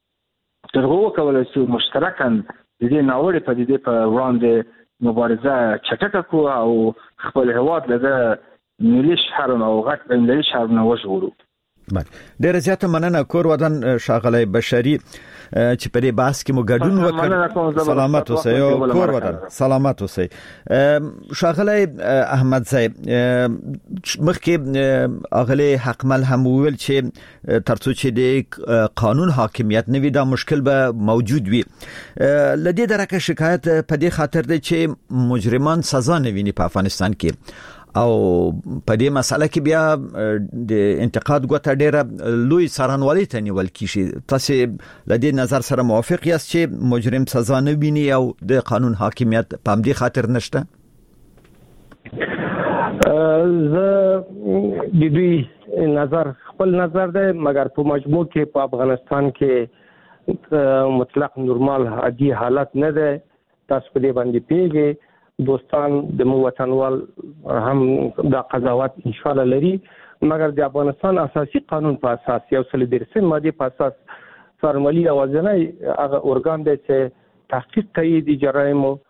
تر هغه کولای شو مشترکاً د دې ناوړه پدیدې په وړاندې مبارزه چټکه کو او خپل هیواد له ملي شهرونو او غټ بندري شهرونو وژغورو. ډېر زیاته مننه کور ودان شاغلی بشری چې په دې بحث کې مو ګډون وکړ. سلامت اوسئ او کور ودان سلامت اوسئ. شاغلی احمد صاحب مخکې اغلی حقمل هم ویل چې ترڅو چې د قانون حاکمیت نه وي دا مشکل به موجود وي. لدې درکه شکایت په دې خاطر دی چې مجرمان سزا نه ویني په افغانستان کې او په دې مسله کې بیا د انتقاد غوته ډیره لوی څارنوالۍ ته نیول کیږي. تاسو له دې نظر سره موافق یاست چې مجرم سزا نه ویني او د قانون حاکمیت په همدې خاطر نشته؟ زه د دوی نظر خپل نظر دی مګر په مجموع کې په افغانستان کې مطلق نورمال عادي حالت نه ده. تاسو په دې باندې پیږي دوستان د مو وطنوال هم دا قضاوت ان شاء الله لري، مګر د افغانستان اساسي قانون په اساس یو سل درسم ماده په اساس څارنوالي اوازنۍ هغه ارګان دی چې تحقیق کوي د جرایم او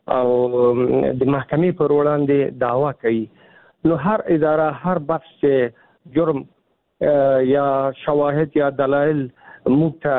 د محکمې پر وړاندې دعوا کوي. نو هر اداره هر بخش چې جرم یا شواهد یا دلایل موږ ته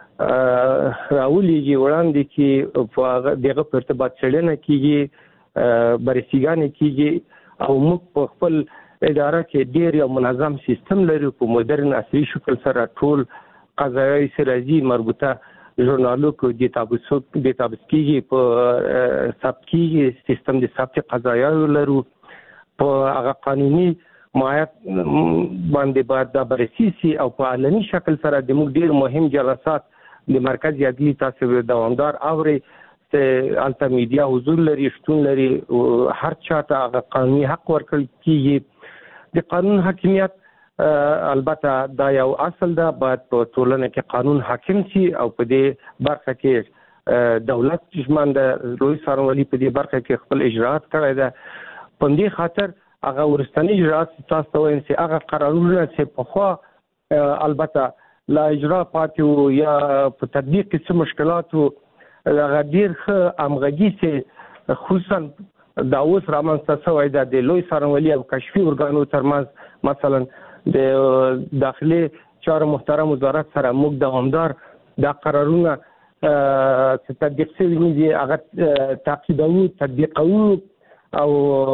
راولېږي وړاندې کې په دغه په ارتباط څېړنه کېږي، بررسیګانې کېږي او موږ په خپل اداره کې ډېر یو منظم سیستم لرو په مدرن عصري شکل سره ټول قضایي سرازي مربوطه ژورنالو کو ډیټابیس ډیټابیس کېږي، په ثبت کېږي، سیستم د ثبت قضایاو لرو، په هغه قانوني مایعات باندې باید دا بررسي سي او په علني شکل سره د موږ ډېر مهم جلسات د مرکز عدلي تاسو دوامدار اوري چې الته میډیا حضور لري، شتون لري، هر چاته هغه قانوني حق ورکړل کېږي. د قانون حاکمیت البته دا یو اصل ده، باید په ټولنه کې قانون حاکم شي او په دې برخه کې دولت ژمن ده، لوی څارنوالي په دې برخه کې خپل اجراءات کړی ده. په دې خاطر هغه ورستنی اجراءات تاسو ته وایم چې هغه قرارونه چې په خو البته لا اجرا پاتې یا په تطبیق کې څه مشکلات او هغه ډیر ښه همغږي چې خصوصا دا اوس رامنځته شوی ده د لوی څارنوالي او کشفي ارګانو ترمنځ، مثلا د داخلي چارو محترم وزارت سره موږ دوامدار دا قرارونه چې تطبیق شوي دي هغه تعقیبوو، تطبیقوو او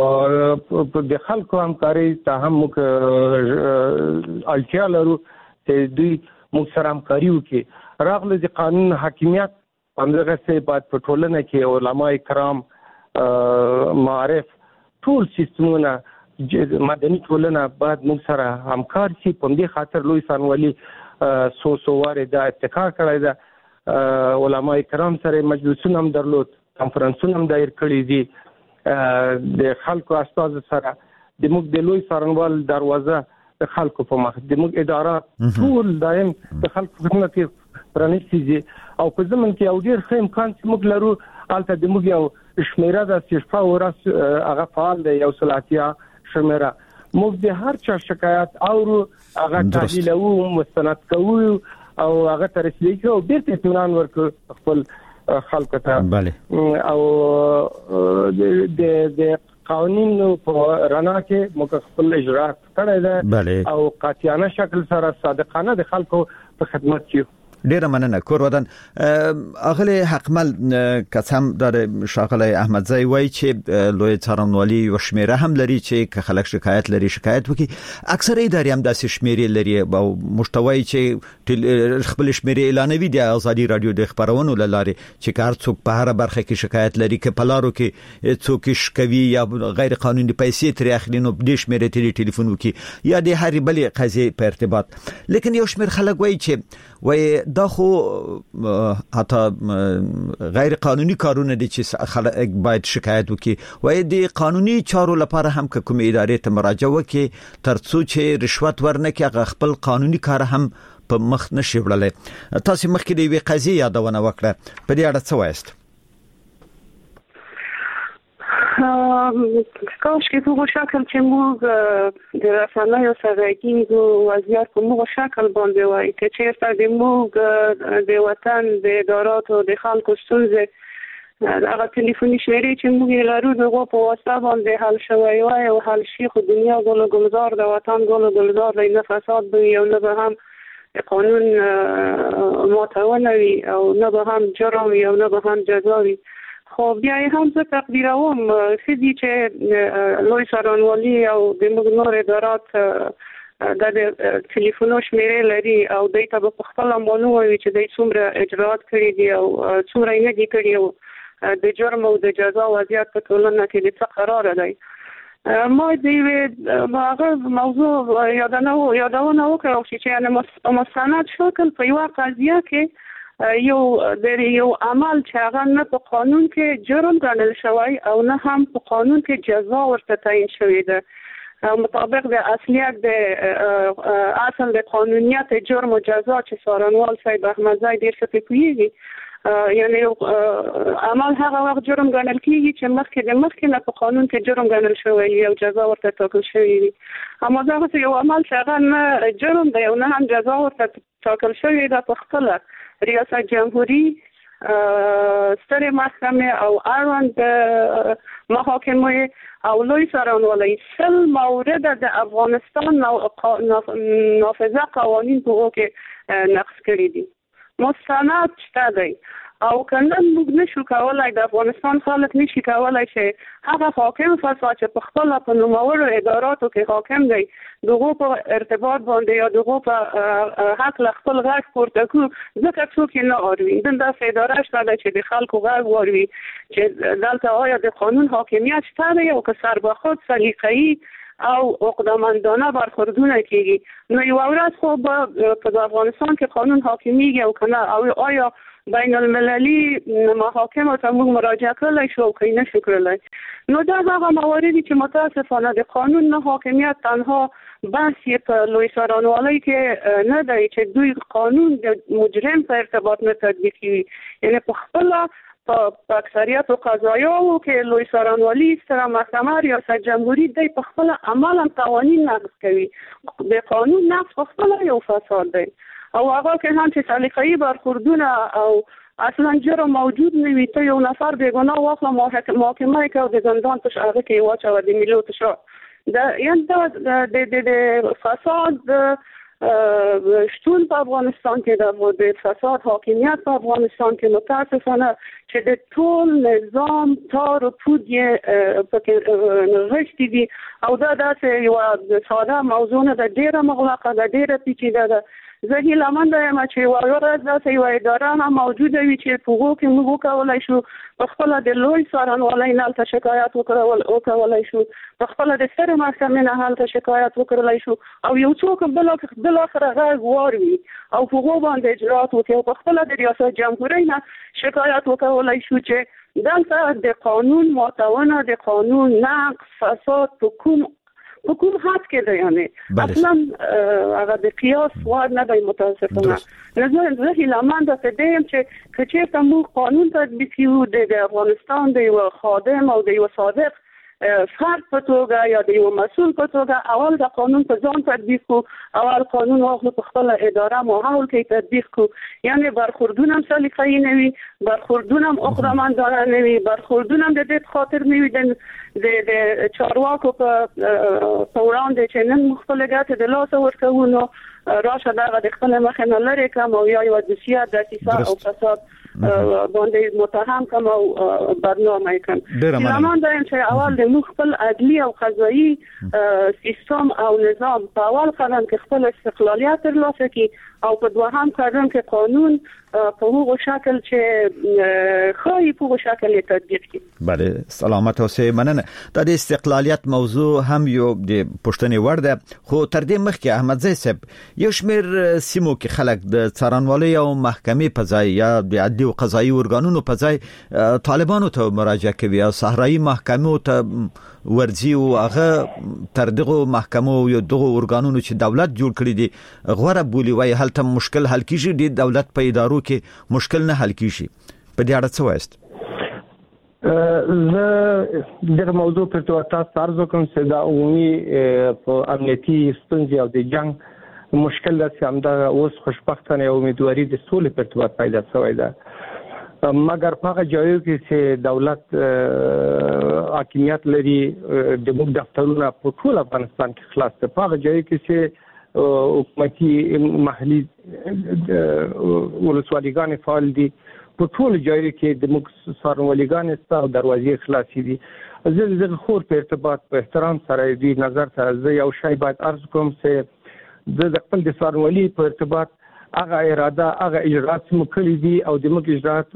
د خلکو همکاري ته هم موږ اړتیا لرو چې دوی موږ سره همکاري وکړي. راغله د قانون حاکمیت همدغسې باید په ټولنه کې علما کرام، معارف، ټول سیستمونه مدني ټولنه باید موږ سره همکار شي. په دې خاطر لوی څارنوالي څو څو وارې دا اتکا کړی ده، علما کرام سره مجلسونه هم درلود، کنفرانسونه هم دایر کړي دي، د خلکو استازو سره د موږ د لوی څارنوال دروازه د خلکو په مخ د موږ اداره ټول دایم د خلکو خدمت کې پرانیستي دي او په زمون کې یو ډېر ښه امکان چې موږ لرو البته د موږ یو شمیره د شفا ورس هغه فعال دی، یو سلاتیا شمیره موږ د هر چا شکایت اورو، هغه تحلیل او مستند کوو او هغه تر رسیدي کوو، بیرته اطمینان ورکړو خپل خلکو ته. بله او د د قوانینو په رڼا کې موږ خپل اجراءات کړی دی او قاطعانه شکل سره صادقانه د خلکو په خدمت کې. ډیره مننه کور ودان. اغلی حقمل قسم د شاغلی احمدزی وای چې لوی څارنوالي او شمیره هم لري چې که خلک شکایت لري شکایت وکي، اکثر ادارې هم داسې شمیرې لري او مشتوي چې خپل شمیرې اعلانوي د ازادي رادیو د خبرونو لاره چې کار څوک په هر برخه کې شکایت لري که پلارو کې څوک شکوي یا غیر قانوني پیسې تر اخلي نو د شمیرې تلی ټلیفون وکي یا د هر بلې قضیه په ارتباط. لیکن یو شمیر خلک وای چې وای دا خو حتی غیر قانوني کارونه دي چې خلک باید شکایت وکي، وای د قانوني چارو لپاره هم کوم ادارې ته مراجعه وکي ترڅو چې رشوت ورنکي هغه خپل قانوني کار هم په مخ نشي وړلای. تاسو مخکې د وی قضیه یادونه وکړه، په دې اړه څه وایست؟ کاش که په شکل چې موږ د رسنیو سره کېږو وضعیت په موږ شکل باندې وای که چېرته د موږ د وطن د اداراتو د خلکو ستونزې هغه ټلیفوني شمیرې چې موږ لرو د هغو په واسطه باندې حل شوی وای او حل شي، خو دنیا ګل و ګلزار د وطن ګل و ګلزار دی، نه فساد به وي او نه به هم قانون ماتونه وي او نه به هم جرم وي او نه به هم جزا وي. خو بیا هم زه تقدیروم ښه دي چې لوی څارنوالي او د موږ نور ادارات د ټلیفونو شمیرې لري او دوی ته به په خپله معلومه وي چې دوی څومره اجراات کړي دي او څومره یې نه دي کړي او د جرم او د جزا وضعیت په ټولنه کې د څه قراره دی. ما د یوې هغه موضوع یادونه وکړه چې یعنې مستند شکل په یوه قضیه کې یو د یو عمل چې هغه نه په قانون کې جرم ګڼل شوی او نه هم په قانون کې جزا ورته تعیین شوې ده. مطابق د اصلیت د اصل د قانونیت جرم و جزا چې څارنوال صاحب احمدزی ډیر ښه پوهیږي، یعنی عمل هغه وخت جرم ګڼل کیږي چې مخکې د مخکې نه په قانون کې جرم ګڼل شوی او جزا ورته ټاکل شوی وي. اما دا یو عمل چې هغه نه جرم دی او نه هم جزا ورته ټاکل شوی ده، په خپله ریاست جمهوری سترې محکمې او اړوند محاکمې او لوی څارنوالۍ سل مورد د افغانستان نافذه قوانین په هغو کې نقض کړي دي. مستند شته دی او کنه موږ نشو کولای، د افغانستان خلک نشي کولای چې هغه حاکم فساد چې په خپل په نوموړو اداراتو کې حاکم دی دغه په ارتباط باندې یا دغه په حق له خپل غږ پورته کو ځکه څوک نه اوري. دنده اداره شته چې د خلکو غږ واوري چې دلته آیا د قانون حاکمیت شته دی او که سربخود سلیقه‌ای او عقده‌مندانه برخوردونه کیږي. نو یو ورځ خو په افغانستان کې قانون حاکمیږي او کنه او آیا بین المللی محاکم ته موږ مراجعه کولای شو او که نشو کولای. نو دا هغه مواردی چې متاسفانه د قانون نه حاکمیت تنها بحث یې په لوی څارنوالۍ کې نه دی چې دوی قانون د مجرم په ارتباط نه تطبیق کوي، یعنی په خپله په اکثریت قضایاو کې لوی څارنوالي ستره محکمه ریاست جمهوری دی په خپل عمل قوانین نقض کوي. د قانون نقض په خپل یو فساد دی او هغه کې هم چې سلیقه‌ای برخوردونه او اصلا جرم موجود نه وي، ته یو نفر بیګناه واخله محاکمه کې او د زندان په هغه کې واچوه د میلیو تشه د یعنی د فساد شتون په افغانستان کې د فساد حاکمیت په افغانستان کې متاسفانه چې د ټول نظام تار و پود یې پکې نغښتي دي او دا داسې یوه ساده موضوع نه ده، ډېره مغلقه ده، ډېره پیچیده ده. زه هیلهمنده یم چې یوه ورځ داسې یوه اداره هم موجوده وي چې په هغو کې موږ وکولی شو په خپله د لوی څارنوالۍ نه هلته شکایت وکولی شو، په خپله د سترې محکمې نه هلته شکایت وکړلی شو او یو څوک بالاخره غږ واروي او په هغو باندې اجرات وکړي او په خپله د ریاست جمهورۍ نه شکایت وکولی شو چې دلته د قانون ماتونه، د قانون نقض، فساد په کوم په کوم حد کې دی، یعنی اصلا هغه د قیاس وړ نه دی متاسفانه. زه هیلهمنده څه یم چې که چېرته موږ قانون تطبیق کړو د افغانستان د یوه خادم او د یوه صادق فرد په توګه یا د یو مسؤل په توګه اول د قانون په ځان تطبیق کو، اول قانون واخلو په خپل اداره ماحول کې تطبیق کو، یعنی برخوردونه هم سلیقه‌ای نه وي، برخوردونه هم عقده‌مندانه نه وي، برخوردونه هم د دې خاطر نه وي د چارواکو په وړاندې چې نن موږ خپله ګټه د لاسه ورکوو نو راشه دغه د خپلې مخې نه لرې کړم او یا یوه دوسیه دسیسه او فساد باندې متهم کم او برنامه کم. هیلهمنده یم چې اول د موږ خپل عدلي او قضایي سیستم او نظام په اول قدم کې خپل استقلالیت ترلاسه کړي او په دوهم قدم کې قانون په هغه شکل چې خواهی په هغه شکل یې تطبیق کړي. بله، سلامت اوسئ. مننه. دا د استقلالیت موضوع هم یو د پوښتنې وړ ده، خو تر دې مخکې احمدزی صاحب یو شمېر سیمو کې خلک د څارنوالۍ او محکمې په ځای یا د عدلي او قضایي ارګانونو په ځای طالبانو ته مراجعه کوي او صحرایي محکمو ته ورځي او هغه تر دغه محکمو یو دغه ارګانونو چې دولت جوړ کړی دي غوړه بولی وای هلته مشکل حل کیږي، د دولت په ادارو کې مشکل نه حل کیږي. په دې اړه څه وایست؟ زه دغه موضوع پر تاسو عرض کوم چې دا عمومي په امنیتي ستونزې او د جنگ مشکل د همدا اوس خوشبختانه امیدواري د سولې په ارتباط پیدا شوی ده، مګر په هغه ځایو کې چې دولت حاکمیت لري د موږ دفترونه په ټول افغانستان کې خلاص دي، په هغه ځایو کې چې حکومتي محلي ولسوالیګانې فعال دي، په ټول ځایو کې د موږ څارنوالېګانې شته او دروازې خلاصې دي. زه د دغه خور په ارتباط په احترام سره دوی نظر سره زه یو شی باید عرض کوم چې زه د خپل د څارنوالۍ په ارتباط هغه اراده هغه اجرات چې موږ کړي دي او د موږ اجرات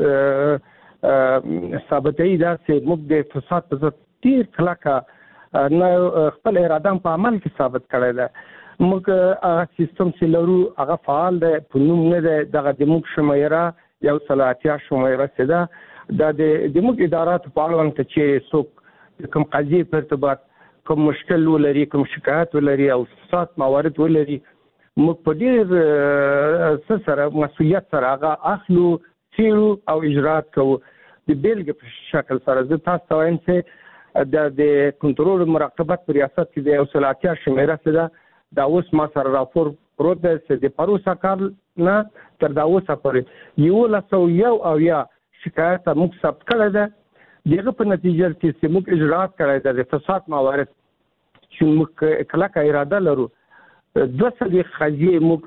ثابتوي دا چې موږ د فساد په ضد ډېر کلکه نه خپل اراده په عمل کې ثابت کړی ده. موږ هغه سیستم چې لرو هغه فعال دی، په نوم نه دی، دغه د موږ شمېره یو سل اتیا شمېره چې ده دا د موږ اداراتو په اړوند چې څوک د کوم قضیې په ارتباط کوم مشکل ولري کوم شکایت ولري او فساد موارد ولري موږ په ډېر سره مسؤلیت سره هغه اخلو څیړو او اجرات کوو. د بیلګې په شکل سره زه تاسو ته وایم چې د کنټرول مراقبت په ریاست کې د یو سل اتیا شمیره څه ده دا اوس ما سره راپور پروت دی چې د پروسه کال نه تر دا اوسه پورې یولس سوه یو اویا شکایت موږ ثبت کړی ده. دغه په نتیجه کې چې موږ اجرات کړی ده د فساد موارد چې موږ کلکه اراده لرو دوه څلوېښت قضیې موږ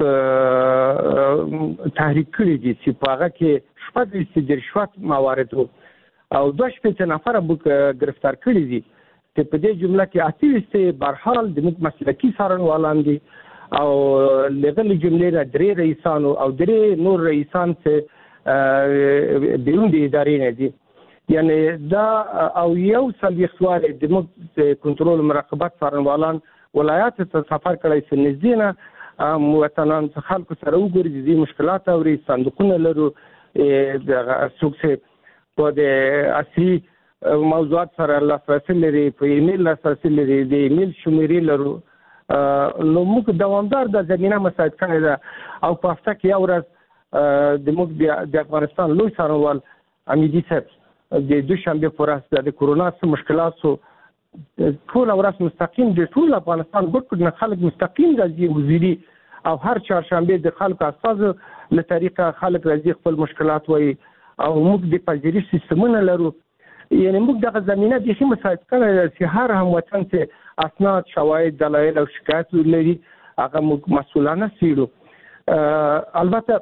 تحریک کړي دي چې په هغه کې شپږ ویشت د رشوت موارد وو او دوه شپېته نفره موږ ګرفتار کړي دي چې په دې جمله کې اته ویشت برحال د موږ مسلکي څارنوالان دي او لغلي جملې نه درې رئیسان او درې نور رئیسان چې بیرون د ادارې نه دي. یعنی دا او یو څلوېښت وارې د موږ کنټرول مراقبت څارنوالان ولایات ته سفر کړی چې نږدې نه وطنان خلکو سره وګوري د دې مشکلات اوري صندوقونه لرو څوک چې په د اصلي موضوعات سره لاسرسي لري په ایمیل لاسرسي لري د ایمیل شمیرې لرو نو موږ دوامدار د زمینه مساعد کړی ده او په هفته کې یو ورځ د موږ د افغانستان لوی څارنوال امیدي صاحب د دوشنبه پر ورځ د کورونا سره مشکلات سو ټول ورځ مستقیم د ټول افغانستان ګډ نه خلک مستقیم راځي وزیري او هر چهارشنبه د خلکو اساس له طریقه خلک راځي خپل مشکلات وایي او موږ د پذیرش سیستمونه لرو. یعنی موږ دغه زمینه د هیڅ مساعد کړی چې هر هموطن چې اسناد شواهد دلایل او شکایت لري هغه موږ مسؤلانه څیړو. البته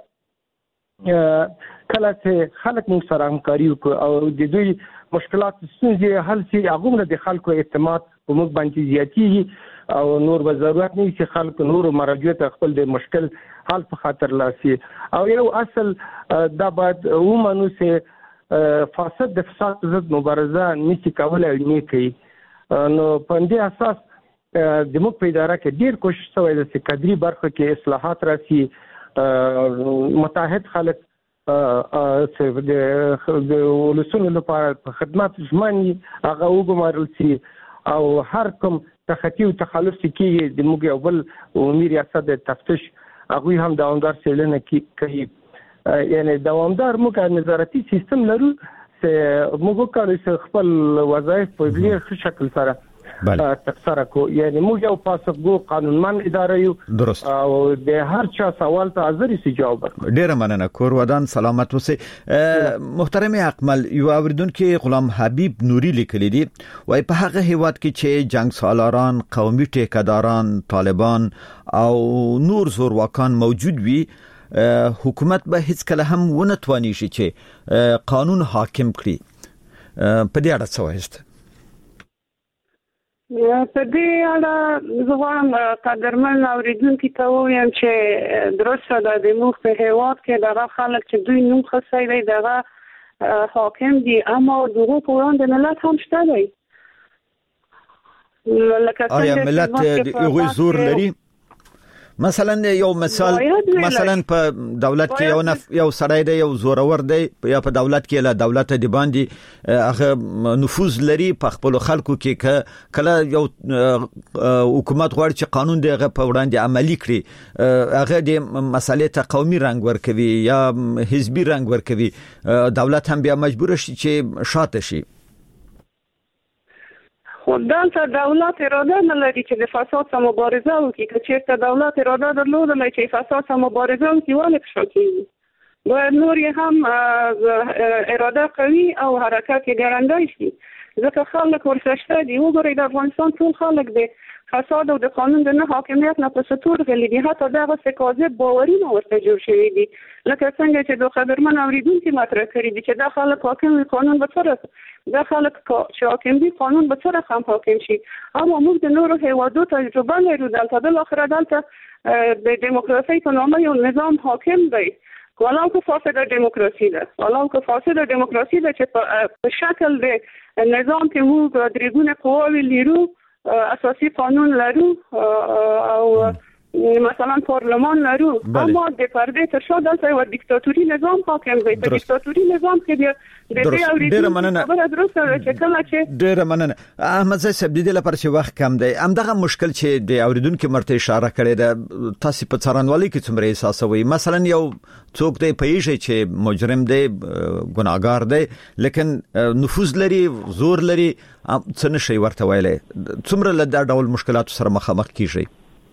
کله چې خلک موږ سره همکاري وکړي او د دوی مشکلات ستونزې حل شي هغومره د خلکو اعتماد په موږ باندې زیاتېږي او نور به ضرورت نه وي چې خلکو نورو مراجعو ته خپل د مشکل حل په خاطر لاسي او یو اصل دا باید ومنو چې فاسد د فساد پر ضد مبارزه نشي کولی او نه کوي. نو په دې اساس د موږ په اداره کې ډېر کوشش شوی دی چې کادري برخه کې اصلاحات راسي متحد خلک چې د ولسونو لپاره په خدمت ژمن هغه وګمارل شي او هر کوم تخطي او تخلف کېږي د موږ یو بل عمومي ریاست د تفتیش هغوی هم دوامدار څېړنه کوي. یعنی دوامدار موږ نظارتي سیستم لرو چې موږ وکړو چې خپل وظایف په ډېر ښه شکل سره ترسره کو. یعنی موږ یو پاسخګو قانونمن اداره یو درست او د هر چا سوال ته حاضر سي جواب ورکړو. ډیره مننه کور ودان سلامت اوسئ. محترم اکمل یو اوریدونکو غلام حبیب نوري لیکلی دی وای په هغه هیواد کې چې جنگ سالاران قومي ټیکداران طالبان او نور زورواکان موجود وي حکومت به هیڅ کله هم ونه تواني شي چې قانون حاکم کړي. په دې اړه څه وایست؟ په دې اړه زه غواړم قدرمن اوریدونکي ته ووایم چې درسته ده د موږ په هېواد کې دغه خلک چې دوی نوم خصی دی دغه حاکم دي اما دغه په وړاندې ملت هم شته دی. آیا ملت هغوی زور لري؟ مثلا یو مثال مثلا په دولت کې یو نف یو سړی دی یو زورور دی یا په دولت کې له دولت دی باندې هغه نفوذ لري په خپل خلکو کې کله یو حکومت غواړي چې قانون دغه په وړاندې عملی کړي هغه د مسالې ته قومي رنګ ورکوي یا حزبي رنګ ورکوي دولت هم بیا مجبور شي چې شاته شي. خو دلته دولت اراده نه لري چې د فساد سره مبارزه وکړي. که چېرته دولت اراده درلودله چې فساد سره مبارزه وکړي ولې په شا کېږي؟ باید نور یې هم اراده قوي او حرکت یې ګړندی شي ځکه خلک ورسره شته دي. وګورئ د افغانستان ټول خلک د فساد او د قانون د نه حاکمیت نه په سطور غلي دي. حتی دغسې کاذب باورونه ورته جوړ شوي دي لکه څنګه چې د قدرمن اورېدونکي مطرح کړي دي چې دا خلک حاکم وي قانون به څه دا خلک چې حاکم دي قانون به څه رقم حاکم شي. اما موږ د نورو هېوادو تجربه لرو دلته بالاخره دلته د دیموکراسۍ په نامه یو نظام حاکم دی ولو که فاسده دیموکراسي ده ولو که فاسده دیموکراسي ده چې په شکل د نظام کې موږ درې ګونې قواوې لرو اساسي قانون لرو او مثلا پارلمان لرو اما د پرده تر شا دلته یو دیکتاتوري نظام حاکم دی. په دیکتاتوري نظام کې بیا د دې اوریدل خبره درسته چې کله چې ډېر مننه احمد زای صاحب د دې لپاره چې وخت کم دی همدغه مشکل چې د اوریدونکو مرته اشاره کړې ده تاسو په څارنوالۍ کې څومره احساسوي مثلا یو څوک دی پیژې چې مجرم دی ګناګار دی لیکن نفوذ لري زور لري څه نشي ورته ویلې څومره له دا ډول مشکلاتو سره مخامخ کیږي؟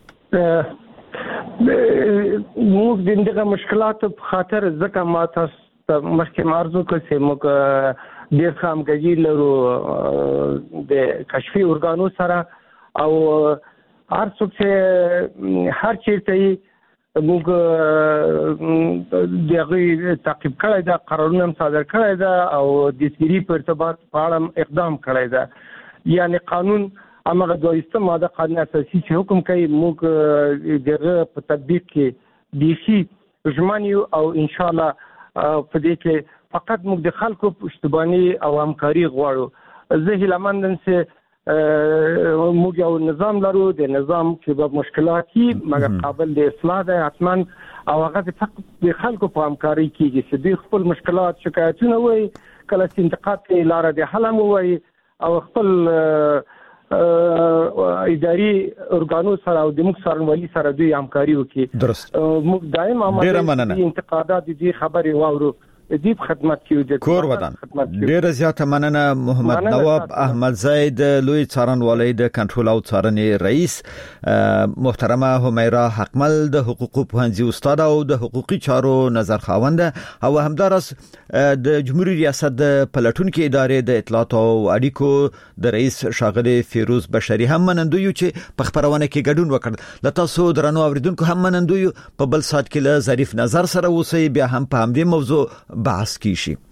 موږ د دغه مشکلاتو په خاطر ځکه ما تاسو مخکې مرزو کې چې موږ ډېر خامګي لرو د کشفي ارګانو سره او هر څوک چې هر چیرته موږ دغه تعقیب کړی دا قرارونه صادر کړی دا او د سری په ارتباط په اړه اقدام کړی دا یعنی قانون امغه دویسته ماده قانون اساسي چې حکم کوي موږ دغه په تطبیق کې دیشي ژمنیو او ان شاء الله په دې کې فقط موږ د خلکو پښتبانی او همکاري غواړو. زه هیلمندم چې موږ یو نظام لرو د نظام کې به مشکلاتي مګر قابل د اصلاح ده حتما او هغه فقط د خلکو په همکاري کېږي چې د خپل مشکلات شکایتونه وي کله چې انتقاد کې لاره د حل مو وي او خپل اداري ارګانو سره او د موږ څارنوالي سره دوی همکاري وکړي. درست موږ دائم عمل انتقادات دي خبري واورو دې خدمت کیو د کور ودان. ډیره زیاته مننه محمد نواب احمد زید لوی څارنوالۍ د کنټرول او څارنې رئیس، محترمه همیرا حقمل د حقوقو پوهنځي استاد او د حقوقي چارو نظر خاوند او همدارس د جمهوریت ریاست د پلټونکو ادارې د اطلاعات او اړیکو د رئیس شاغلي فیروز بشری هم منندوی چې په خبرونه کې ګډون وکړ. لته سو درنو اوریدونکو هم منندوی په بل سات کې له ظریف نظر سره اوسې بیا هم په همدې موضوع بحث کیشي.